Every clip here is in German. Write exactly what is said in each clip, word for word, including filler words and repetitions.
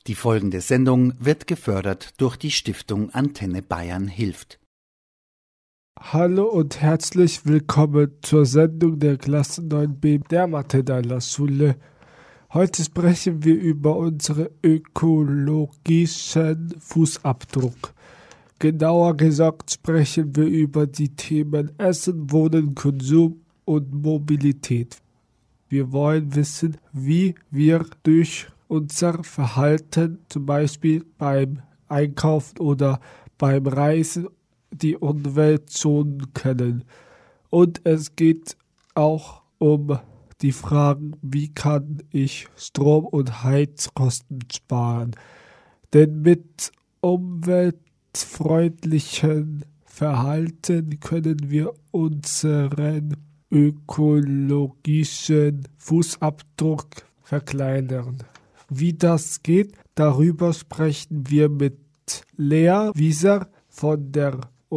Die folgende Sendung wird gefördert durch die Stiftung Antenne Bayern hilft. Hallo und herzlich willkommen zur Sendung der Klasse neun b der Mathe-Schule. Heute sprechen wir über unseren ökologischen Fußabdruck. Genauer gesagt sprechen wir über die Themen Essen, Wohnen, Konsum und Mobilität. Wir wollen wissen, wie wir durch unser Verhalten, zum Beispiel beim Einkaufen oder beim Reisen, die Umwelt schonen können. Und es geht auch um die Fragen, wie kann ich Strom- und Heizkosten sparen. Denn mit umweltfreundlichem Verhalten können wir unseren ökologischen Fußabdruck verkleinern. Wie das geht, darüber sprechen wir mit Lea Wieser von der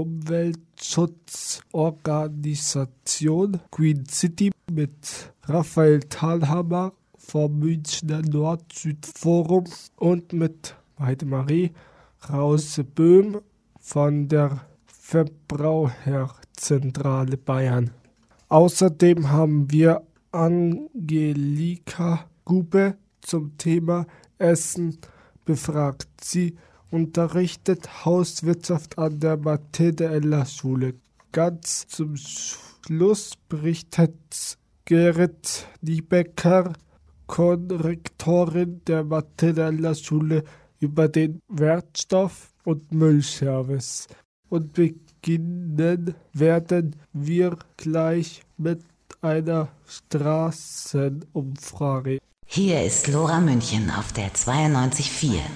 Umweltschutzorganisation Green City, mit Raphael Thalhammer vom Münchner Nord-Süd-Forum und mit Heidemarie Rause-Böhm von der Verbraucherzentrale Bayern. Außerdem haben wir Angelika Gube zum Thema Essen befragt. Sie unterrichtet Hauswirtschaft an der Mathe-Schule. Ganz zum Schluss berichtet Gerrit Niebecker, Konrektorin der Mathe-Schule, über den Wertstoff- und Müllservice. Und beginnen werden wir gleich mit einer Straßenumfrage. Hier ist Lora München auf der zweiundneunzig Komma vier.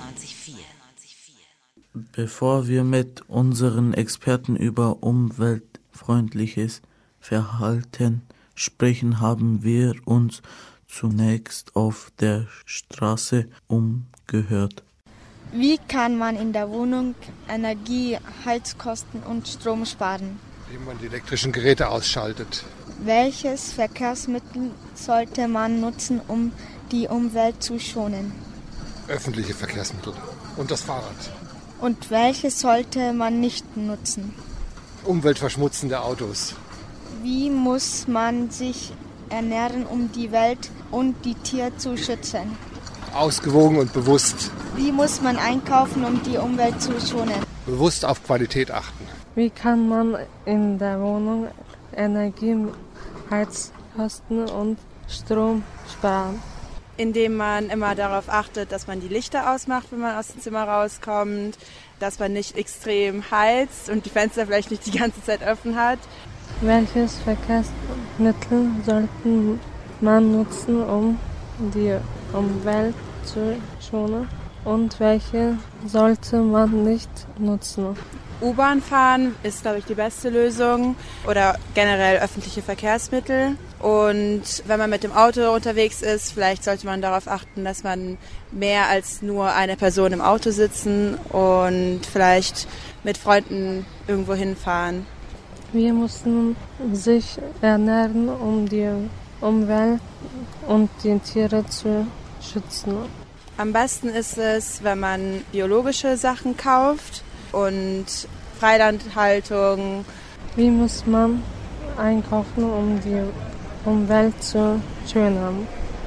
Bevor wir mit unseren Experten über umweltfreundliches Verhalten sprechen, haben wir uns zunächst auf der Straße umgehört. Wie kann man in der Wohnung Energie, Heizkosten und Strom sparen? Indem man die elektrischen Geräte ausschaltet. Welches Verkehrsmittel sollte man nutzen, um die Umwelt zu schonen? Öffentliche Verkehrsmittel und das Fahrrad. Und welches sollte man nicht nutzen? Umweltverschmutzende Autos. Wie muss man sich ernähren, um die Welt und die Tiere zu schützen? Ausgewogen und bewusst. Wie muss man einkaufen, um die Umwelt zu schonen? Bewusst auf Qualität achten. Wie kann man in der Wohnung Energie, Heizkosten und Strom sparen? Indem man immer darauf achtet, dass man die Lichter ausmacht, wenn man aus dem Zimmer rauskommt, dass man nicht extrem heizt und die Fenster vielleicht nicht die ganze Zeit offen hat. Welches Verkehrsmittel sollte man nutzen, um die Umwelt zu schonen? Und welche sollte man nicht nutzen? U-Bahn fahren ist, glaube ich, die beste Lösung oder generell öffentliche Verkehrsmittel. Und wenn man mit dem Auto unterwegs ist, vielleicht sollte man darauf achten, dass man mehr als nur eine Person im Auto sitzen und vielleicht mit Freunden irgendwo hinfahren. Wir müssen sich ernähren, um die Umwelt und die Tiere zu schützen. Am besten ist es, wenn man biologische Sachen kauft und Freilandhaltung. Wie muss man einkaufen, um die Umwelt zu schonen?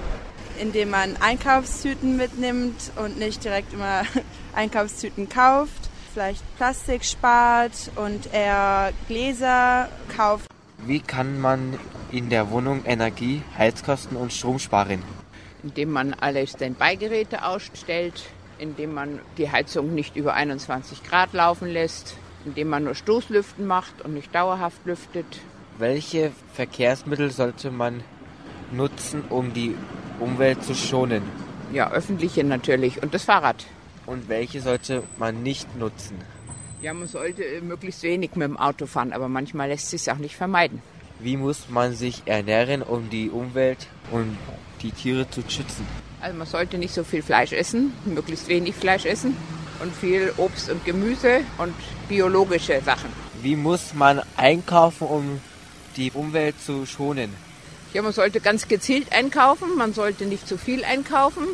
Indem man Einkaufstüten mitnimmt und nicht direkt immer Einkaufstüten kauft. Vielleicht Plastik spart und eher Gläser kauft. Wie kann man in der Wohnung Energie, Heizkosten und Strom sparen? Indem man alle Standby-Geräte ausstellt, indem man die Heizung nicht über einundzwanzig Grad laufen lässt, indem man nur Stoßlüften macht und nicht dauerhaft lüftet. Welche Verkehrsmittel sollte man nutzen, um die Umwelt zu schonen? Ja, öffentliche natürlich und das Fahrrad. Und welche sollte man nicht nutzen? Ja, man sollte möglichst wenig mit dem Auto fahren, aber manchmal lässt es sich auch nicht vermeiden. Wie muss man sich ernähren, um die Umwelt und die Tiere zu schützen? Also man sollte nicht so viel Fleisch essen, möglichst wenig Fleisch essen und viel Obst und Gemüse und biologische Sachen. Wie muss man einkaufen, um die Umwelt zu schonen? Ja, man sollte ganz gezielt einkaufen, man sollte nicht zu viel einkaufen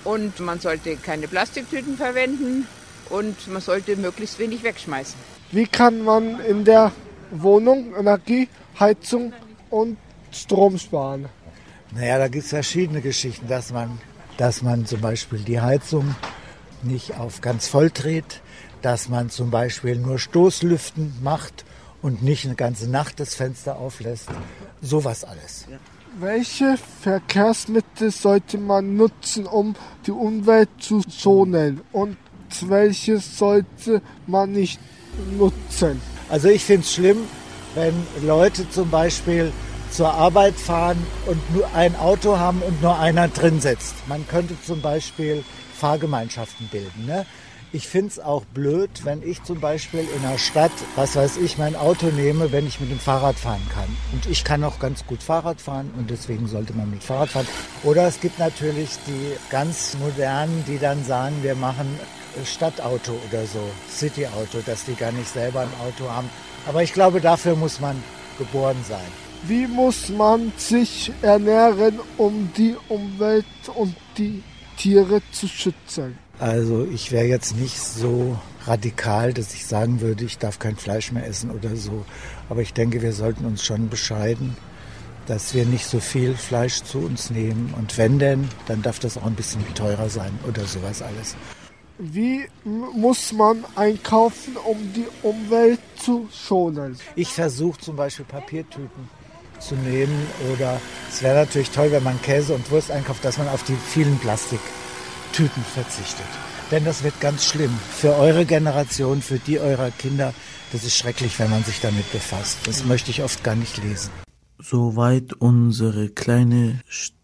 Und man sollte keine Plastiktüten verwenden und man sollte möglichst wenig wegschmeißen. Wie kann man in der Wohnung Energie, Heizung und Strom sparen? Naja, da gibt es verschiedene Geschichten, dass man, dass man zum Beispiel die Heizung nicht auf ganz voll dreht, dass man zum Beispiel nur Stoßlüften macht und nicht eine ganze Nacht das Fenster auflässt. Sowas alles. Welche Verkehrsmittel sollte man nutzen, um die Umwelt zu schonen? Und welche sollte man nicht nutzen? Also ich finde es schlimm, wenn Leute zum Beispiel zur Arbeit fahren und nur ein Auto haben und nur einer drin sitzt. Man könnte zum Beispiel Fahrgemeinschaften bilden, ne? Ich finde es auch blöd, wenn ich zum Beispiel in einer Stadt, was weiß ich, mein Auto nehme, wenn ich mit dem Fahrrad fahren kann. Und ich kann auch ganz gut Fahrrad fahren und deswegen sollte man mit Fahrrad fahren. Oder es gibt natürlich die ganz modernen, die dann sagen, wir machen Stadtauto oder so, Cityauto, dass die gar nicht selber ein Auto haben. Aber ich glaube, dafür muss man geboren sein. Wie muss man sich ernähren, um die Umwelt und die Tiere zu schützen? Also ich wäre jetzt nicht so radikal, dass ich sagen würde, ich darf kein Fleisch mehr essen oder so. Aber ich denke, wir sollten uns schon bescheiden, dass wir nicht so viel Fleisch zu uns nehmen. Und wenn denn, dann darf das auch ein bisschen teurer sein oder sowas alles. Wie muss man einkaufen, um die Umwelt zu schonen? Ich versuche zum Beispiel Papiertüten zu nehmen. Oder es wäre natürlich toll, wenn man Käse und Wurst einkauft, dass man auf die vielen Plastiktüten verzichtet. Denn das wird ganz schlimm. Für eure Generation, für die eurer Kinder, das ist schrecklich, wenn man sich damit befasst. Das möchte ich oft gar nicht lesen. Soweit unsere kleine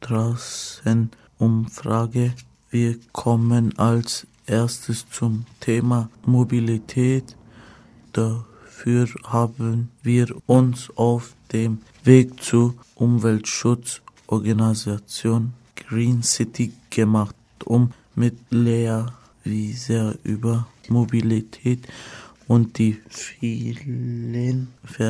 Straßenumfrage. Wir kommen als erstes zum Thema Mobilität. Dafür haben wir uns auf dem Weg zur Umweltschutzorganisation Green City gemacht, um mit Lea Wieser über Mobilität und die vielen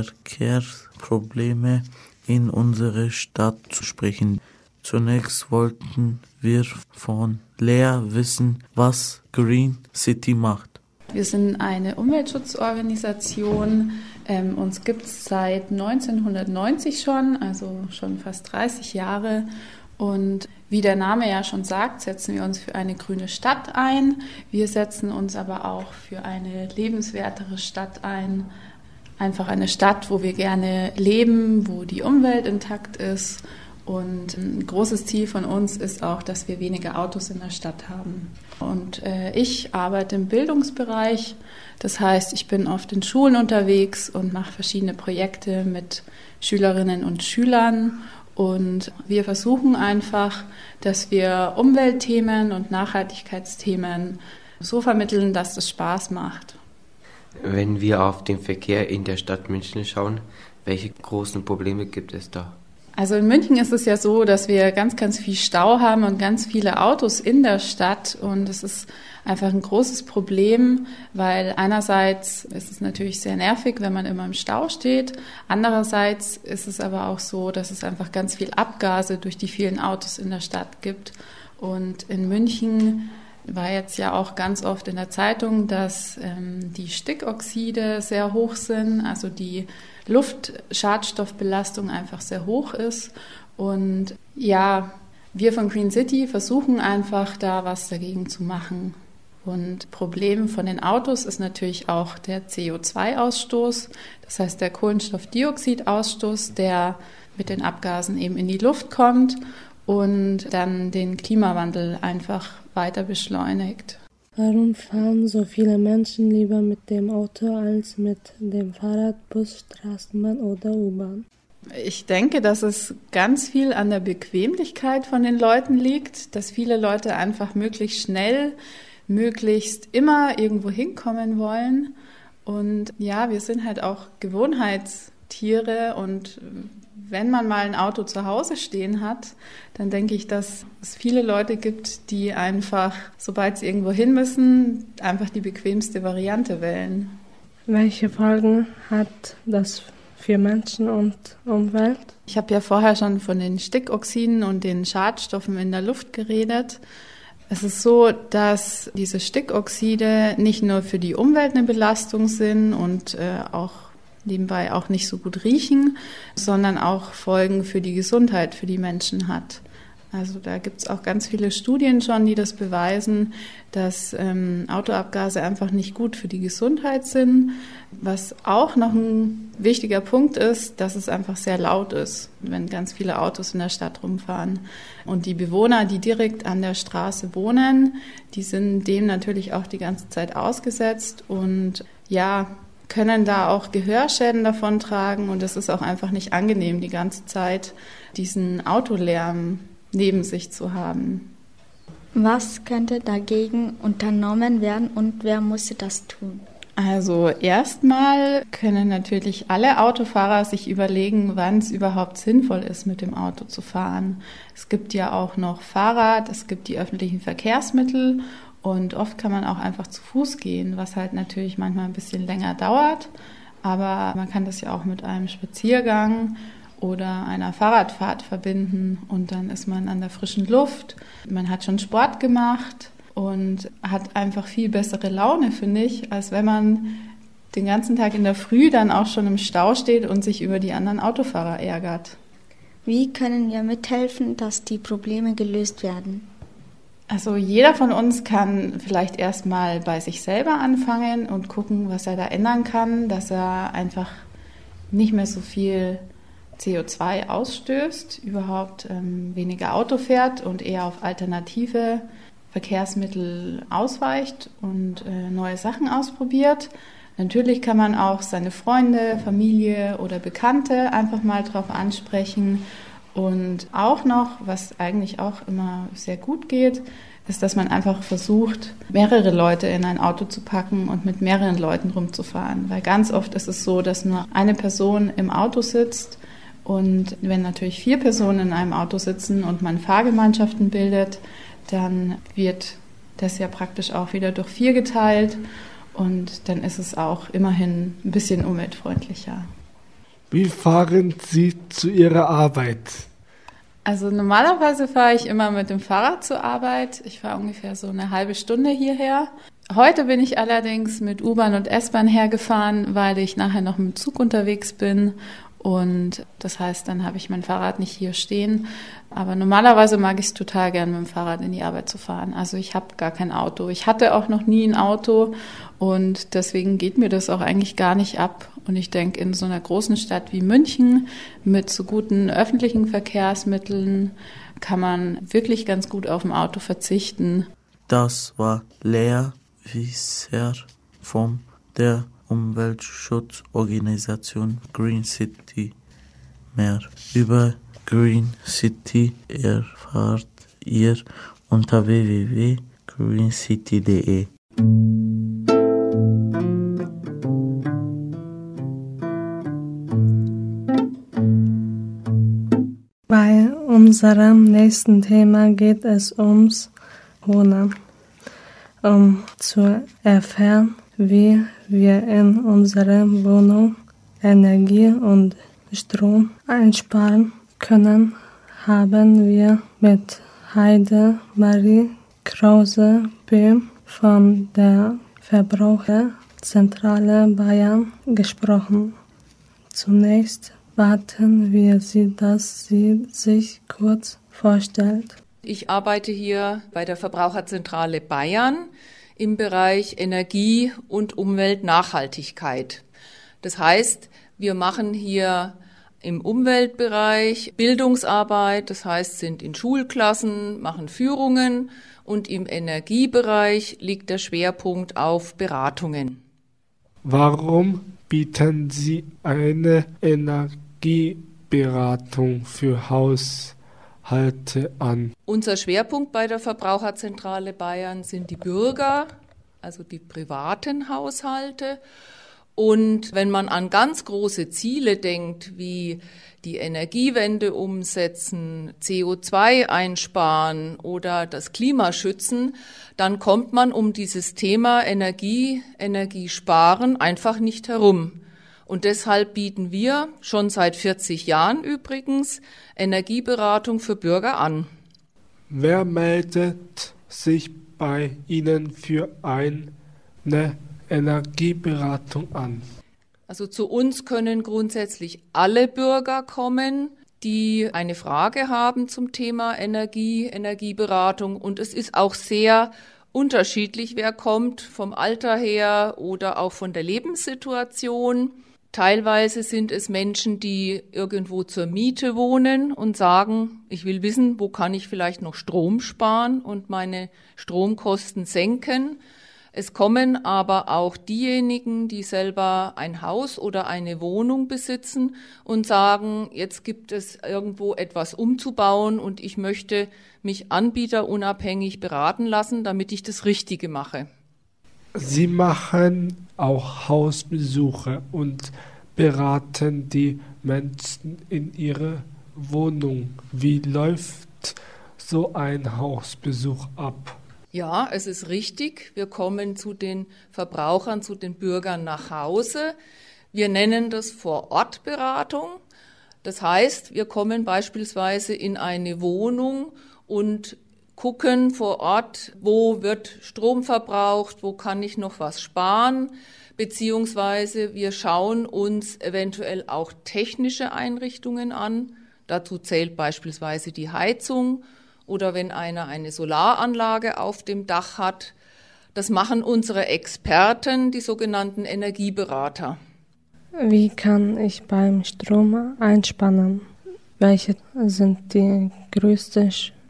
Verkehrsprobleme in unserer Stadt zu sprechen. Zunächst wollten wir von Lea wissen, was Green City macht. Wir sind eine Umweltschutzorganisation. Ähm, uns gibt es seit neunzehnhundertneunzig schon, also schon fast dreißig Jahre. Und wie der Name ja schon sagt, setzen wir uns für eine grüne Stadt ein. Wir setzen uns aber auch für eine lebenswertere Stadt ein. Einfach eine Stadt, wo wir gerne leben, wo die Umwelt intakt ist. Und ein großes Ziel von uns ist auch, dass wir weniger Autos in der Stadt haben. Und äh, ich arbeite im Bildungsbereich. Das heißt, ich bin oft in Schulen unterwegs und mache verschiedene Projekte mit Schülerinnen und Schülern. Und wir versuchen einfach, dass wir Umweltthemen und Nachhaltigkeitsthemen so vermitteln, dass es Spaß macht. Wenn wir auf den Verkehr in der Stadt München schauen, welche großen Probleme gibt es da? Also in München ist es ja so, dass wir ganz, ganz viel Stau haben und ganz viele Autos in der Stadt. Und es ist einfach ein großes Problem, weil einerseits ist es natürlich sehr nervig, wenn man immer im Stau steht. Andererseits ist es aber auch so, dass es einfach ganz viel Abgase durch die vielen Autos in der Stadt gibt. Und in München war jetzt ja auch ganz oft in der Zeitung, dass ähm, die Stickoxide sehr hoch sind, also die Luftschadstoffbelastung einfach sehr hoch ist. Und ja, wir von Green City versuchen einfach da was dagegen zu machen. Und Problem von den Autos ist natürlich auch der C O zwei Ausstoß, das heißt der Kohlenstoffdioxidausstoß, der mit den Abgasen eben in die Luft kommt und dann den Klimawandel einfach weiter beschleunigt. Warum fahren so viele Menschen lieber mit dem Auto als mit dem Fahrrad, Bus, Straßenbahn oder U-Bahn? Ich denke, dass es ganz viel an der Bequemlichkeit von den Leuten liegt, dass viele Leute einfach möglichst schnell, möglichst immer irgendwo hinkommen wollen. Und ja, wir sind halt auch Gewohnheitstiere und wenn man mal ein Auto zu Hause stehen hat, dann denke ich, dass es viele Leute gibt, die einfach, sobald sie irgendwo hin müssen, einfach die bequemste Variante wählen. Welche Folgen hat das für Menschen und Umwelt? Ich habe ja vorher schon von den Stickoxiden und den Schadstoffen in der Luft geredet. Es ist so, dass diese Stickoxide nicht nur für die Umwelt eine Belastung sind und äh, auch nebenbei auch nicht so gut riechen, sondern auch Folgen für die Gesundheit für die Menschen hat. Also da gibt's auch ganz viele Studien schon, die das beweisen, dass ähm, Autoabgase einfach nicht gut für die Gesundheit sind. Was auch noch ein wichtiger Punkt ist, dass es einfach sehr laut ist, wenn ganz viele Autos in der Stadt rumfahren. Und die Bewohner, die direkt an der Straße wohnen, die sind dem natürlich auch die ganze Zeit ausgesetzt und ja, können da auch Gehörschäden davontragen. Und es ist auch einfach nicht angenehm, die ganze Zeit diesen Autolärm neben sich zu haben. Was könnte dagegen unternommen werden und wer muss das tun? Also erstmal können natürlich alle Autofahrer sich überlegen, wann es überhaupt sinnvoll ist, mit dem Auto zu fahren. Es gibt ja auch noch Fahrrad, es gibt die öffentlichen Verkehrsmittel und oft kann man auch einfach zu Fuß gehen, was halt natürlich manchmal ein bisschen länger dauert. Aber man kann das ja auch mit einem Spaziergang oder einer Fahrradfahrt verbinden und dann ist man an der frischen Luft. Man hat schon Sport gemacht und hat einfach viel bessere Laune, finde ich, als wenn man den ganzen Tag in der Früh dann auch schon im Stau steht und sich über die anderen Autofahrer ärgert. Wie können wir mithelfen, dass die Probleme gelöst werden? Also jeder von uns kann vielleicht erstmal bei sich selber anfangen und gucken, was er da ändern kann, dass er einfach nicht mehr so viel C O zwei ausstößt, überhaupt ähm, weniger Auto fährt und eher auf alternative Verkehrsmittel ausweicht und äh, neue Sachen ausprobiert. Natürlich kann man auch seine Freunde, Familie oder Bekannte einfach mal drauf ansprechen. Und auch noch, was eigentlich auch immer sehr gut geht, ist, dass man einfach versucht, mehrere Leute in ein Auto zu packen und mit mehreren Leuten rumzufahren. Weil ganz oft ist es so, dass nur eine Person im Auto sitzt. Und wenn natürlich vier Personen in einem Auto sitzen und man Fahrgemeinschaften bildet, dann wird das ja praktisch auch wieder durch vier geteilt und dann ist es auch immerhin ein bisschen umweltfreundlicher. Wie fahren Sie zu Ihrer Arbeit? Also normalerweise fahre ich immer mit dem Fahrrad zur Arbeit. Ich fahre ungefähr so eine halbe Stunde hierher. Heute bin ich allerdings mit U-Bahn und S-Bahn hergefahren, weil ich nachher noch mit dem Zug unterwegs bin. Und das heißt, dann habe ich mein Fahrrad nicht hier stehen. Aber normalerweise mag ich es total gern, mit dem Fahrrad in die Arbeit zu fahren. Also ich habe gar kein Auto. Ich hatte auch noch nie ein Auto und deswegen geht mir das auch eigentlich gar nicht ab. Und ich denke, in so einer großen Stadt wie München mit so guten öffentlichen Verkehrsmitteln kann man wirklich ganz gut auf ein Auto verzichten. Das war Lea Wisser von der Umweltschutzorganisation Green City. Mehr über Green City erfahrt ihr unter w w w punkt green city punkt d e. Bei unserem nächsten Thema geht es ums Wohnen, um zu erfahren, wie wir in unserer Wohnung Energie und Strom einsparen können, haben wir mit Heide Marie Krause-Böhm von der Verbraucherzentrale Bayern gesprochen. Zunächst warten wir sie, dass sie sich kurz vorstellt. Ich arbeite hier bei der Verbraucherzentrale Bayern im Bereich Energie- und Umweltnachhaltigkeit. Das heißt, wir machen hier im Umweltbereich Bildungsarbeit, das heißt, sind in Schulklassen, machen Führungen und im Energiebereich liegt der Schwerpunkt auf Beratungen. Warum bieten Sie eine Energieberatung für Haushalte an? Unser Schwerpunkt bei der Verbraucherzentrale Bayern sind die Bürger, also die privaten Haushalte. Und wenn man an ganz große Ziele denkt, wie die Energiewende umsetzen, C O zwei einsparen oder das Klima schützen, dann kommt man um dieses Thema Energie, Energiesparen einfach nicht herum. Und deshalb bieten wir schon seit vierzig Jahren übrigens Energieberatung für Bürger an. Wer meldet sich bei Ihnen für eine Energieberatung an? Also zu uns können grundsätzlich alle Bürger kommen, die eine Frage haben zum Thema Energie, Energieberatung. Und es ist auch sehr unterschiedlich, wer kommt, vom Alter her oder auch von der Lebenssituation. Teilweise sind es Menschen, die irgendwo zur Miete wohnen und sagen, ich will wissen, wo kann ich vielleicht noch Strom sparen und meine Stromkosten senken. Es kommen aber auch diejenigen, die selber ein Haus oder eine Wohnung besitzen und sagen, jetzt gibt es irgendwo etwas umzubauen und ich möchte mich anbieterunabhängig beraten lassen, damit ich das Richtige mache. Sie machen auch Hausbesuche und beraten die Menschen in ihrer Wohnung. Wie läuft so ein Hausbesuch ab? Ja, es ist richtig. Wir kommen zu den Verbrauchern, zu den Bürgern nach Hause. Wir nennen das Vor-Ort-Beratung. Das heißt, wir kommen beispielsweise in eine Wohnung und gucken vor Ort, wo wird Strom verbraucht, wo kann ich noch was sparen, beziehungsweise wir schauen uns eventuell auch technische Einrichtungen an. Dazu zählt beispielsweise die Heizung oder wenn einer eine Solaranlage auf dem Dach hat. Das machen unsere Experten, die sogenannten Energieberater. Wie kann ich beim Strom einsparen? Welche sind die größten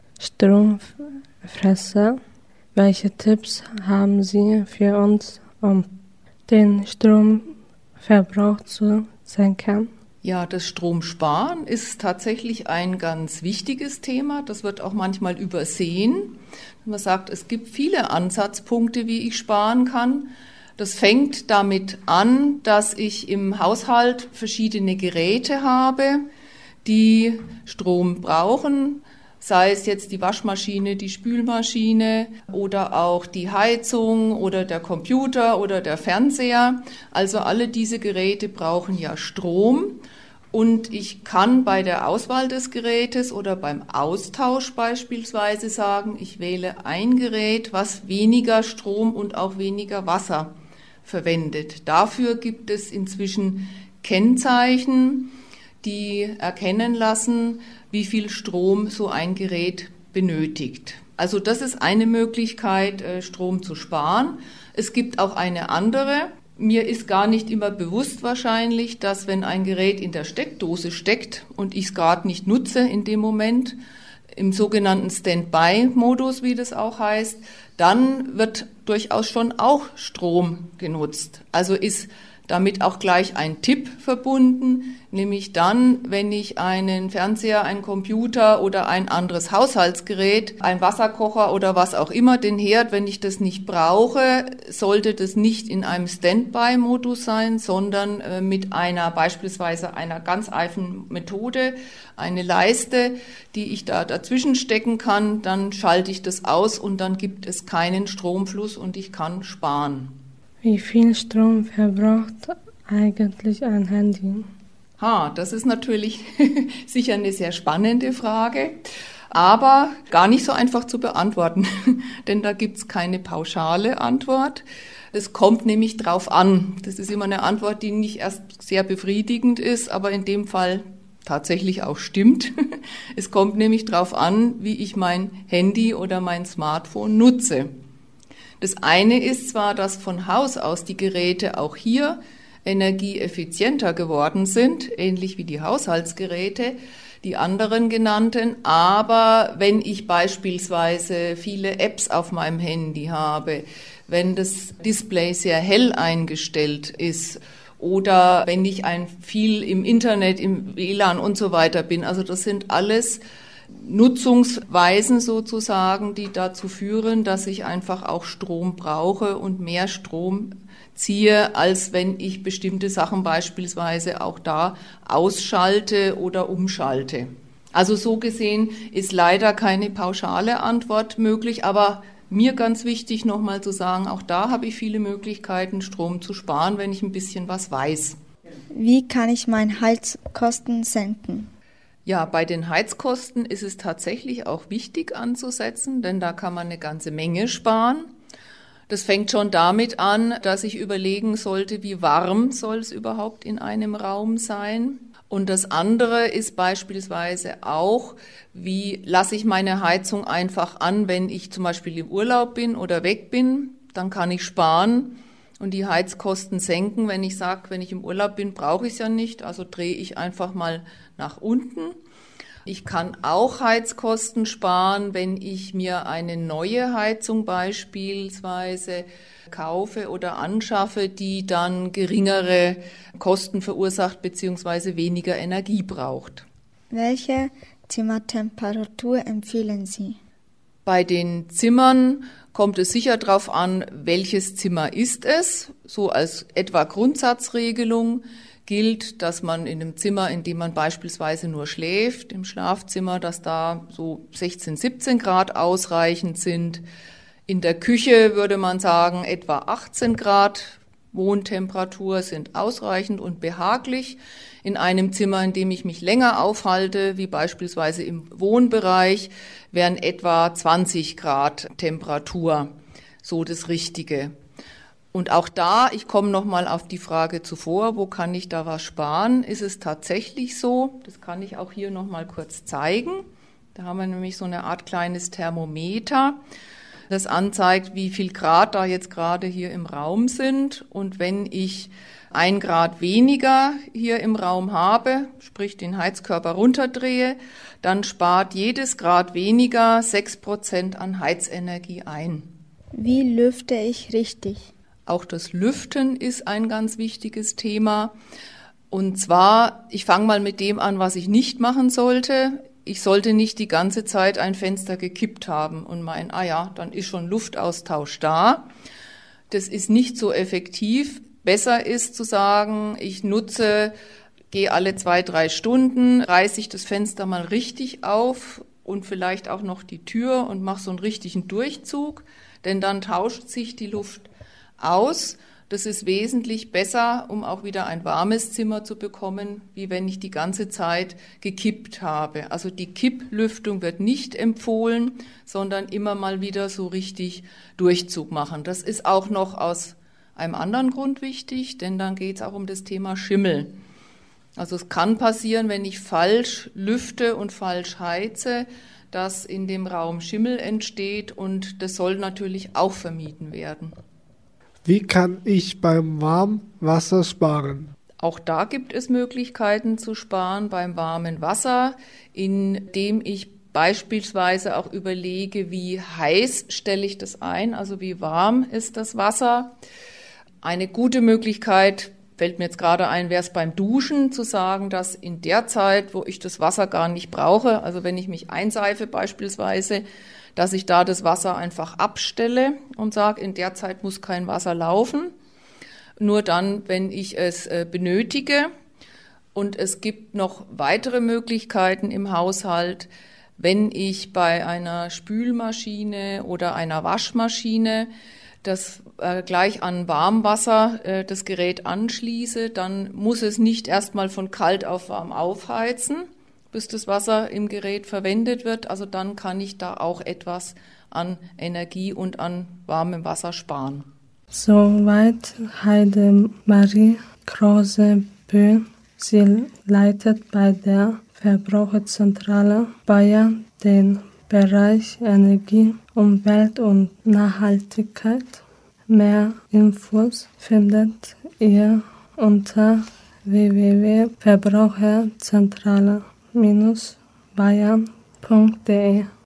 Stromfresser? Welche Tipps haben Sie für uns, um den Stromverbrauch zu senken? Ja, das Stromsparen ist tatsächlich ein ganz wichtiges Thema. Das wird auch manchmal übersehen. Man sagt, es gibt viele Ansatzpunkte, wie ich sparen kann. Das fängt damit an, dass ich im Haushalt verschiedene Geräte habe, die Strom brauchen. Sei es jetzt die Waschmaschine, die Spülmaschine oder auch die Heizung oder der Computer oder der Fernseher. Also alle diese Geräte brauchen ja Strom. Und ich kann bei der Auswahl des Gerätes oder beim Austausch beispielsweise sagen, ich wähle ein Gerät, was weniger Strom und auch weniger Wasser verwendet. Dafür gibt es inzwischen Kennzeichen, die erkennen lassen, wie viel Strom so ein Gerät benötigt. Also das ist eine Möglichkeit, Strom zu sparen. Es gibt auch eine andere. Mir ist gar nicht immer bewusst wahrscheinlich, dass wenn ein Gerät in der Steckdose steckt und ich es gerade nicht nutze in dem Moment, im sogenannten Standby-Modus, wie das auch heißt, dann wird durchaus schon auch Strom genutzt. Also ist damit auch gleich ein Tipp verbunden, nämlich dann, wenn ich einen Fernseher, einen Computer oder ein anderes Haushaltsgerät, ein Wasserkocher oder was auch immer, den Herd, wenn ich das nicht brauche, sollte das nicht in einem Standby-Modus sein, sondern äh, mit einer beispielsweise einer ganz einfachen Methode, eine Leiste, die ich da dazwischen stecken kann, dann schalte ich das aus und dann gibt es keinen Stromfluss und ich kann sparen. Wie viel Strom verbraucht eigentlich ein Handy? Ha, das ist natürlich sicher eine sehr spannende Frage, aber gar nicht so einfach zu beantworten, denn da gibt's keine pauschale Antwort. Es kommt nämlich drauf an. Das ist immer eine Antwort, die nicht erst sehr befriedigend ist, aber in dem Fall tatsächlich auch stimmt. Es kommt nämlich drauf an, wie ich mein Handy oder mein Smartphone nutze. Das eine ist zwar, dass von Haus aus die Geräte auch hier energieeffizienter geworden sind, ähnlich wie die Haushaltsgeräte, die anderen genannten, aber wenn ich beispielsweise viele Apps auf meinem Handy habe, wenn das Display sehr hell eingestellt ist oder wenn ich ein viel im Internet, im W L A N und so weiter bin, also das sind alles Nutzungsweisen sozusagen, die dazu führen, dass ich einfach auch Strom brauche und mehr Strom ziehe, als wenn ich bestimmte Sachen beispielsweise auch da ausschalte oder umschalte. Also so gesehen ist leider keine pauschale Antwort möglich, aber mir ganz wichtig nochmal zu sagen, auch da habe ich viele Möglichkeiten, Strom zu sparen, wenn ich ein bisschen was weiß. Wie kann ich meine Heizkosten senken? Ja, bei den Heizkosten ist es tatsächlich auch wichtig anzusetzen, denn da kann man eine ganze Menge sparen. Das fängt schon damit an, dass ich überlegen sollte, wie warm soll es überhaupt in einem Raum sein. Und das andere ist beispielsweise auch, wie lasse ich meine Heizung einfach an, wenn ich zum Beispiel im Urlaub bin oder weg bin. Dann kann ich sparen und die Heizkosten senken. Wenn ich sage, wenn ich im Urlaub bin, brauche ich es ja nicht, also drehe ich einfach mal nach unten. Ich kann auch Heizkosten sparen, wenn ich mir eine neue Heizung beispielsweise kaufe oder anschaffe, die dann geringere Kosten verursacht bzw. weniger Energie braucht. Welche Zimmertemperatur empfehlen Sie? Bei den Zimmern kommt es sicher darauf an, welches Zimmer ist es. So als etwa Grundsatzregelung gilt, dass man in einem Zimmer, in dem man beispielsweise nur schläft, im Schlafzimmer, dass da so sechzehn, siebzehn Grad ausreichend sind. In der Küche würde man sagen, etwa achtzehn Grad Wohntemperatur sind ausreichend und behaglich. In einem Zimmer, in dem ich mich länger aufhalte, wie beispielsweise im Wohnbereich, wären etwa zwanzig Grad Temperatur so das Richtige. Und auch da, ich komme nochmal auf die Frage zuvor, wo kann ich da was sparen, ist es tatsächlich so, das kann ich auch hier nochmal kurz zeigen. Da haben wir nämlich so eine Art kleines Thermometer, das anzeigt, wie viel Grad da jetzt gerade hier im Raum sind. Und wenn ich ein Grad weniger hier im Raum habe, sprich den Heizkörper runterdrehe, dann spart jedes Grad weniger sechs Prozent an Heizenergie ein. Wie lüfte ich richtig? Auch das Lüften ist ein ganz wichtiges Thema. Und zwar, ich fange mal mit dem an, was ich nicht machen sollte. Ich sollte nicht die ganze Zeit ein Fenster gekippt haben und meinen, ah ja, dann ist schon Luftaustausch da. Das ist nicht so effektiv. Besser ist zu sagen, ich nutze, gehe alle zwei, drei Stunden, reiße ich das Fenster mal richtig auf und vielleicht auch noch die Tür und mache so einen richtigen Durchzug, denn dann tauscht sich die Luft aus. Das ist wesentlich besser, um auch wieder ein warmes Zimmer zu bekommen, wie wenn ich die ganze Zeit gekippt habe. Also die Kipplüftung wird nicht empfohlen, sondern immer mal wieder so richtig Durchzug machen. Das ist auch noch aus einem anderen Grund wichtig, denn dann geht es auch um das Thema Schimmel. Also es kann passieren, wenn ich falsch lüfte und falsch heize, dass in dem Raum Schimmel entsteht und das soll natürlich auch vermieden werden. Wie kann ich beim Warmwasser sparen? Auch da gibt es Möglichkeiten zu sparen beim warmen Wasser, indem ich beispielsweise auch überlege, wie heiß stelle ich das ein, also wie warm ist das Wasser. Eine gute Möglichkeit, fällt mir jetzt gerade ein, wäre es beim Duschen zu sagen, dass in der Zeit, wo ich das Wasser gar nicht brauche, also wenn ich mich einseife beispielsweise, dass ich da das Wasser einfach abstelle und sage, in der Zeit muss kein Wasser laufen. Nur dann, wenn ich es äh, benötige. Und es gibt noch weitere Möglichkeiten im Haushalt, wenn ich bei einer Spülmaschine oder einer Waschmaschine das äh, gleich an Warmwasser äh, das Gerät anschließe, dann muss es nicht erstmal von kalt auf warm aufheizen, bis das Wasser im Gerät verwendet wird. Also dann kann ich da auch etwas an Energie und an warmem Wasser sparen. Soweit Heidemarie Krause-Böhm. Sie leitet bei der Verbraucherzentrale Bayern den Bereich Energie, Umwelt und Nachhaltigkeit. Mehr Infos findet ihr unter w w w punkt verbraucherzentrale bayern punkt d e.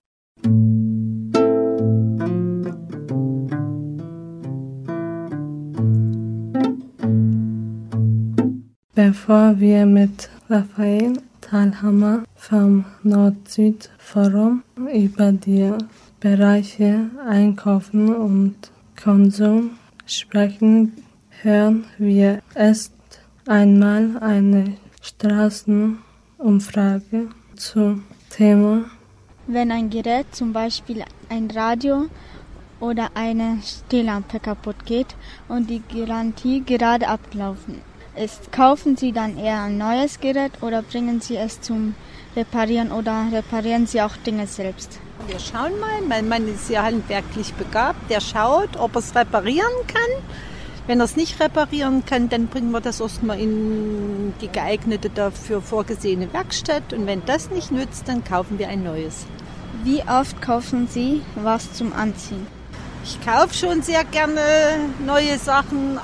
Bevor wir mit Raphael Thalhammer vom Nord-Süd-Forum über die Bereiche Einkaufen und Konsum sprechen, hören wir erst einmal eine Straßenumfrage zum Thema. Wenn ein Gerät, zum Beispiel ein Radio oder eine Stehlampe kaputt geht und die Garantie gerade abgelaufen ist, kaufen Sie dann eher ein neues Gerät oder bringen Sie es zum reparieren oder reparieren Sie auch Dinge selbst? Wir schauen mal, mein Mann ist ja handwerklich begabt, der schaut, ob er es reparieren kann. Wenn er es nicht reparieren kann, dann bringen wir das erstmal in die geeignete dafür vorgesehene Werkstatt und wenn das nicht nützt, dann kaufen wir ein neues. Wie oft kaufen Sie was zum Anziehen? Ich kaufe schon sehr gerne neue Sachen,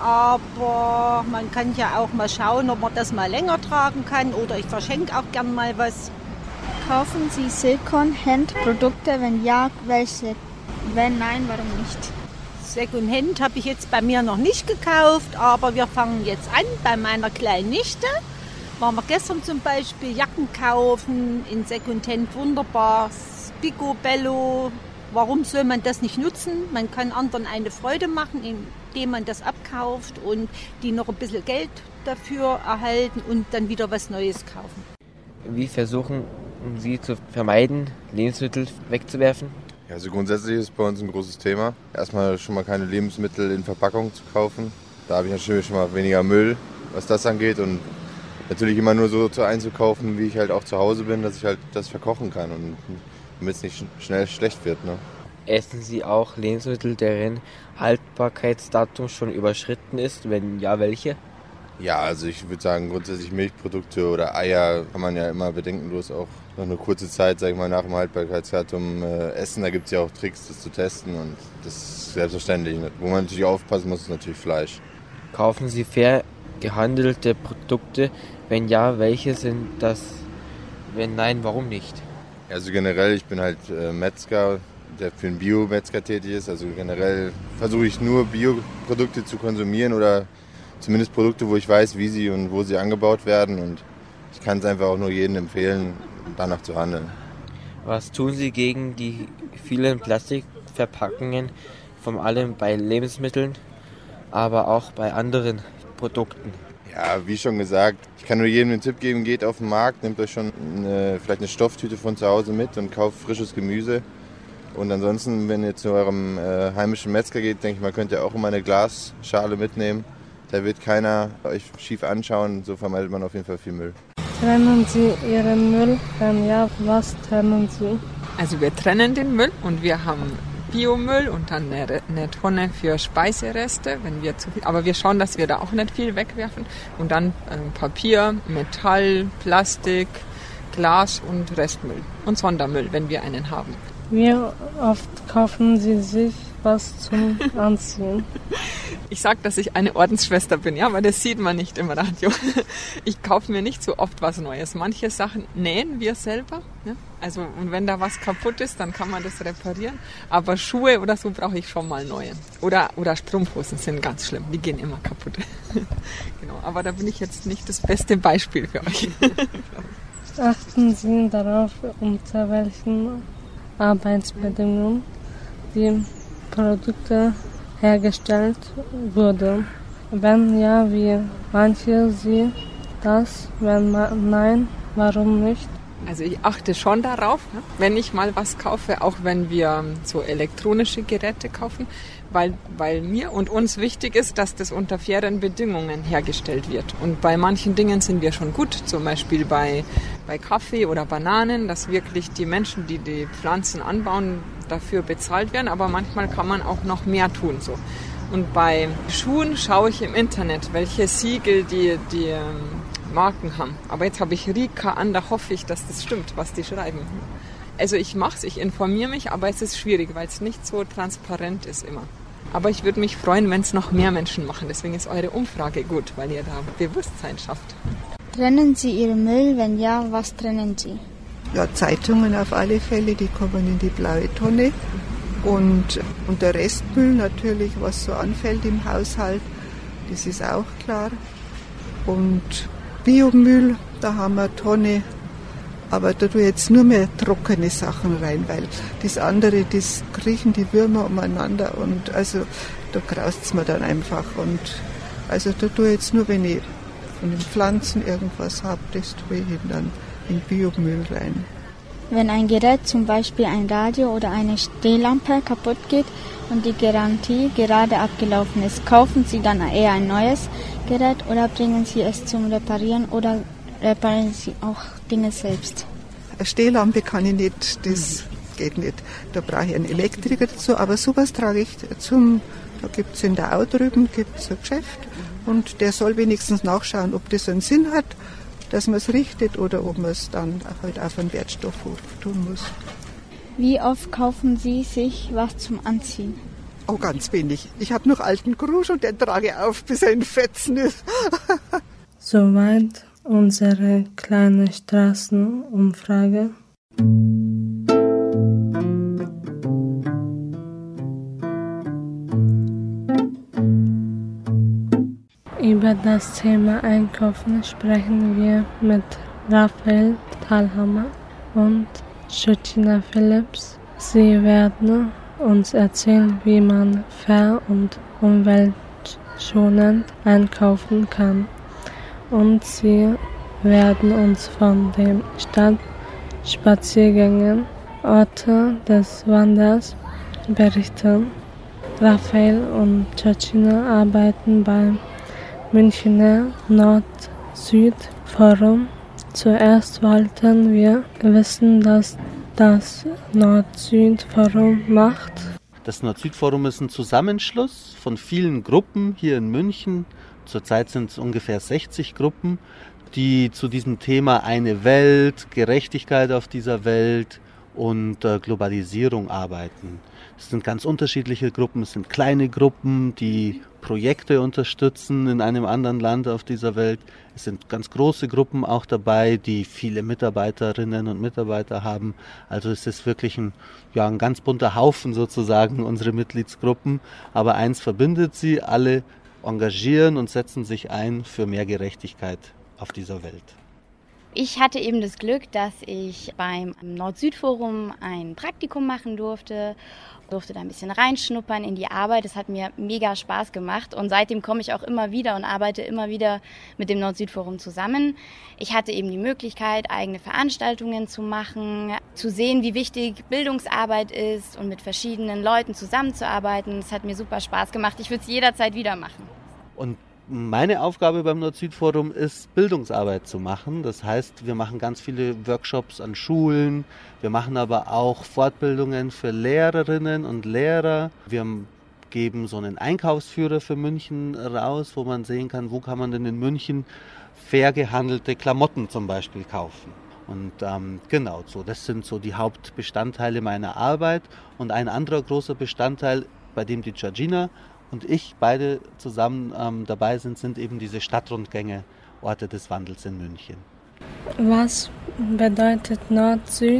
aber man kann ja auch mal schauen, ob man das mal länger tragen kann oder ich verschenke auch gern mal was. Kaufen Sie Second-Hand-Produkte? Wenn ja, welche? Wenn nein, warum nicht? Second-Hand habe ich jetzt bei mir noch nicht gekauft, aber wir fangen jetzt an bei meiner kleinen Nichte. Waren wir gestern zum Beispiel Jacken kaufen in Second-Hand, wunderbar, Picobello. Warum soll man das nicht nutzen? Man kann anderen eine Freude machen, indem man das abkauft und die noch ein bisschen Geld dafür erhalten und dann wieder was Neues kaufen. Wie versuchen Sie zu vermeiden, Lebensmittel wegzuwerfen? Ja, also grundsätzlich ist bei uns ein großes Thema. Erstmal schon mal keine Lebensmittel in Verpackung zu kaufen. Da habe ich natürlich schon mal weniger Müll, was das angeht. Und natürlich immer nur so einzukaufen, wie ich halt auch zu Hause bin, dass ich halt das verkochen kann und damit es nicht schnell schlecht wird. Ne? Essen Sie auch Lebensmittel, deren Haltbarkeitsdatum schon überschritten ist? Wenn ja, welche? Ja, also ich würde sagen, grundsätzlich Milchprodukte oder Eier kann man ja immer bedenkenlos auch noch eine kurze Zeit, sag ich mal, nach dem Haltbarkeitsdatum äh, essen. Da gibt es ja auch Tricks, das zu testen und das ist selbstverständlich. Wo man natürlich aufpassen muss, ist natürlich Fleisch. Kaufen Sie fair gehandelte Produkte? Wenn ja, welche sind das? Wenn nein, warum nicht? Also generell, ich bin halt äh, Metzger, der für einen Bio-Metzger tätig ist. Also generell versuche ich nur Bioprodukte zu konsumieren oder zumindest Produkte, wo ich weiß, wie sie und wo sie angebaut werden. Und ich kann es einfach auch nur jedem empfehlen, danach zu handeln. Was tun Sie gegen die vielen Plastikverpackungen, vor allem bei Lebensmitteln, aber auch bei anderen Produkten? Ja, wie schon gesagt, ich kann nur jedem den Tipp geben, geht auf den Markt, nehmt euch schon eine, vielleicht eine Stofftüte von zu Hause mit und kauft frisches Gemüse. Und ansonsten, wenn ihr zu eurem äh, heimischen Metzger geht, denke ich mal, könnt ihr auch immer eine Glasschale mitnehmen. Da wird keiner euch schief anschauen, so vermeidet man auf jeden Fall viel Müll. Trennen Sie Ihren Müll? Wenn ja, was trennen Sie? Also wir trennen den Müll und wir haben Biomüll und dann eine, eine Tonne für Speisereste, wenn wir zu viel, aber wir schauen, dass wir da auch nicht viel wegwerfen und dann äh, Papier, Metall, Plastik, Glas und Restmüll und Sondermüll, wenn wir einen haben. Wie oft kaufen Sie sich was zum Anziehen? Ich sage, dass ich eine Ordensschwester bin, ja, aber das sieht man nicht im Radio. Ich kaufe mir nicht so oft was Neues. Manche Sachen nähen wir selber, ja? Also und wenn da was kaputt ist, dann kann man das reparieren. Aber Schuhe oder so brauche ich schon mal neue. Oder oder Strumpfhosen sind ganz schlimm, die gehen immer kaputt. Genau, aber da bin ich jetzt nicht das beste Beispiel für euch. Achten Sie darauf, unter welchen Arbeitsbedingungen die Produkte hergestellt wurden. Wenn ja, wie manche Sie das? Wenn nein, warum nicht? Also ich achte schon darauf, ne? Wenn ich mal was kaufe, auch wenn wir so elektronische Geräte kaufen, weil, weil mir und uns wichtig ist, dass das unter fairen Bedingungen hergestellt wird. Und bei manchen Dingen sind wir schon gut, zum Beispiel bei, bei Kaffee oder Bananen, dass wirklich die Menschen, die die Pflanzen anbauen, dafür bezahlt werden, aber manchmal kann man auch noch mehr tun. So. Und bei Schuhen schaue ich im Internet, welche Siegel die, die Marken haben. Aber jetzt habe ich Rika an, da hoffe ich, dass das stimmt, was die schreiben. Also ich mache es, ich informiere mich, aber es ist schwierig, weil es nicht so transparent ist immer. Aber ich würde mich freuen, wenn es noch mehr Menschen machen. Deswegen ist eure Umfrage gut, weil ihr da Bewusstsein schafft. Trennen Sie Ihren Müll? Wenn ja, was trennen Sie? Ja, Zeitungen auf alle Fälle, die kommen in die blaue Tonne. Und, und der Restmüll natürlich, was so anfällt im Haushalt, das ist auch klar. Und Biomüll, da haben wir eine Tonne, aber da tue ich jetzt nur mehr trockene Sachen rein, weil das andere, das kriechen die Würmer umeinander und also da graust es mir dann einfach. Und also da tue ich jetzt nur, wenn ich von den Pflanzen irgendwas habe, das tue ich eben dann in Biomüll rein. Wenn ein Gerät, zum Beispiel ein Radio oder eine Stehlampe, kaputt geht und die Garantie gerade abgelaufen ist, kaufen Sie dann eher ein neues Gerät oder bringen Sie es zum Reparieren oder reparieren Sie auch Dinge selbst? Eine Stehlampe kann ich nicht, das geht nicht. Da brauche ich einen Elektriker dazu, aber sowas trage ich zum, da gibt es in der Au drüben gibt's ein Geschäft und der soll wenigstens nachschauen, ob das einen Sinn hat, dass man es richtet oder ob man es dann halt auf einen Wertstoffhof tun muss. Wie oft kaufen Sie sich was zum Anziehen? Oh, ganz wenig. Ich habe noch alten Krusch und den trage ich auf, bis er in Fetzen ist. Soweit unsere kleine Straßenumfrage. Über das Thema Einkaufen sprechen wir mit Raphael Thalhammer und Georgina Phillips. Sie werden uns erzählen, wie man fair und umweltschonend einkaufen kann. Und sie werden uns von den Stadtspaziergängen, Orte des Wanders berichten. Raphael und Georgina arbeiten beim Münchner Nord-Süd-Forum. Zuerst wollten wir wissen, dass das Nord-Süd-Forum macht. Das Nord-Süd-Forum ist ein Zusammenschluss von vielen Gruppen hier in München. Zurzeit sind es ungefähr sechzig Gruppen, die zu diesem Thema eine Welt, Gerechtigkeit auf dieser Welt und äh, Globalisierung arbeiten. Es sind ganz unterschiedliche Gruppen, es sind kleine Gruppen, die Projekte unterstützen in einem anderen Land auf dieser Welt. Es sind ganz große Gruppen auch dabei, die viele Mitarbeiterinnen und Mitarbeiter haben. Also es ist wirklich ein, ja, ein ganz bunter Haufen sozusagen, unsere Mitgliedsgruppen. Aber eins verbindet sie, alle engagieren und setzen sich ein für mehr Gerechtigkeit auf dieser Welt. Ich hatte eben das Glück, dass ich beim Nord-Süd-Forum ein Praktikum machen durfte, durfte da ein bisschen reinschnuppern in die Arbeit. Das hat mir mega Spaß gemacht und seitdem komme ich auch immer wieder und arbeite immer wieder mit dem Nord-Süd-Forum zusammen. Ich hatte eben die Möglichkeit, eigene Veranstaltungen zu machen, zu sehen, wie wichtig Bildungsarbeit ist und mit verschiedenen Leuten zusammenzuarbeiten. Das hat mir super Spaß gemacht. Ich würde es jederzeit wieder machen. Und meine Aufgabe beim Nord-Süd-Forum ist, Bildungsarbeit zu machen. Das heißt, wir machen ganz viele Workshops an Schulen. Wir machen aber auch Fortbildungen für Lehrerinnen und Lehrer. Wir geben so einen Einkaufsführer für München raus, wo man sehen kann, wo kann man denn in München fair gehandelte Klamotten zum Beispiel kaufen. Und ähm, genau so, das sind so die Hauptbestandteile meiner Arbeit. Und ein anderer großer Bestandteil, bei dem die Georgina und ich beide zusammen ähm, dabei sind, sind eben diese Stadtrundgänge, Orte des Wandels in München. Was bedeutet Nord-Süd?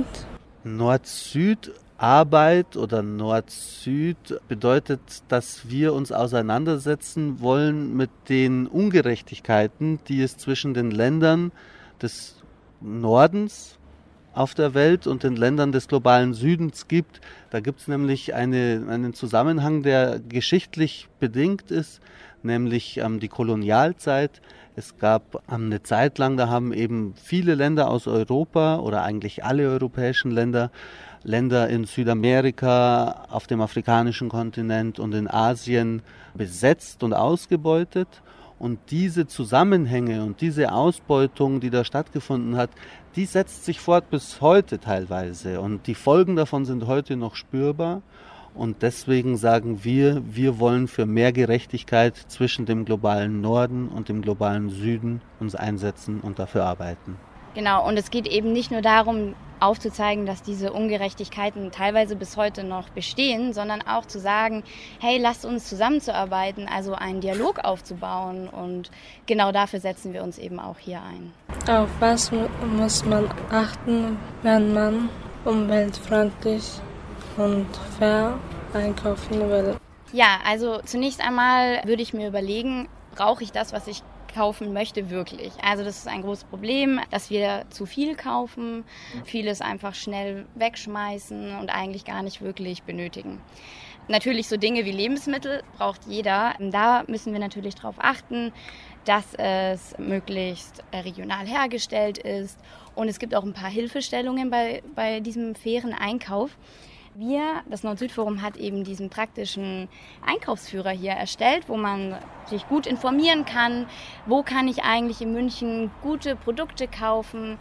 Nord-Süd-Arbeit oder Nord-Süd bedeutet, dass wir uns auseinandersetzen wollen mit den Ungerechtigkeiten, die es zwischen den Ländern des Nordens auf der Welt und den Ländern des globalen Südens gibt. Da gibt es nämlich eine, einen Zusammenhang, der geschichtlich bedingt ist, nämlich ähm, die Kolonialzeit. Es gab ähm, eine Zeit lang, da haben eben viele Länder aus Europa oder eigentlich alle europäischen Länder, Länder in Südamerika, auf dem afrikanischen Kontinent und in Asien besetzt und ausgebeutet. Und diese Zusammenhänge und diese Ausbeutung, die da stattgefunden hat, die setzt sich fort bis heute teilweise. Und die Folgen davon sind heute noch spürbar. Und deswegen sagen wir, wir wollen für mehr Gerechtigkeit zwischen dem globalen Norden und dem globalen Süden uns einsetzen und dafür arbeiten. Genau, und es geht eben nicht nur darum, aufzuzeigen, dass diese Ungerechtigkeiten teilweise bis heute noch bestehen, sondern auch zu sagen, hey, lasst uns zusammenzuarbeiten, also einen Dialog aufzubauen. Und genau dafür setzen wir uns eben auch hier ein. Auf was muss man achten, wenn man umweltfreundlich und fair einkaufen will? Ja, also zunächst einmal würde ich mir überlegen, brauche ich das, was ich kaufen möchte, wirklich. Also das ist ein großes Problem, dass wir zu viel kaufen, vieles einfach schnell wegschmeißen und eigentlich gar nicht wirklich benötigen. Natürlich so Dinge wie Lebensmittel braucht jeder. Da müssen wir natürlich darauf achten, dass es möglichst regional hergestellt ist. Und es gibt auch ein paar Hilfestellungen bei, bei diesem fairen Einkauf. Wir, das Nord-Süd-Forum, hat eben diesen praktischen Einkaufsführer hier erstellt, wo man sich gut informieren kann, wo kann ich eigentlich in München gute Produkte kaufen,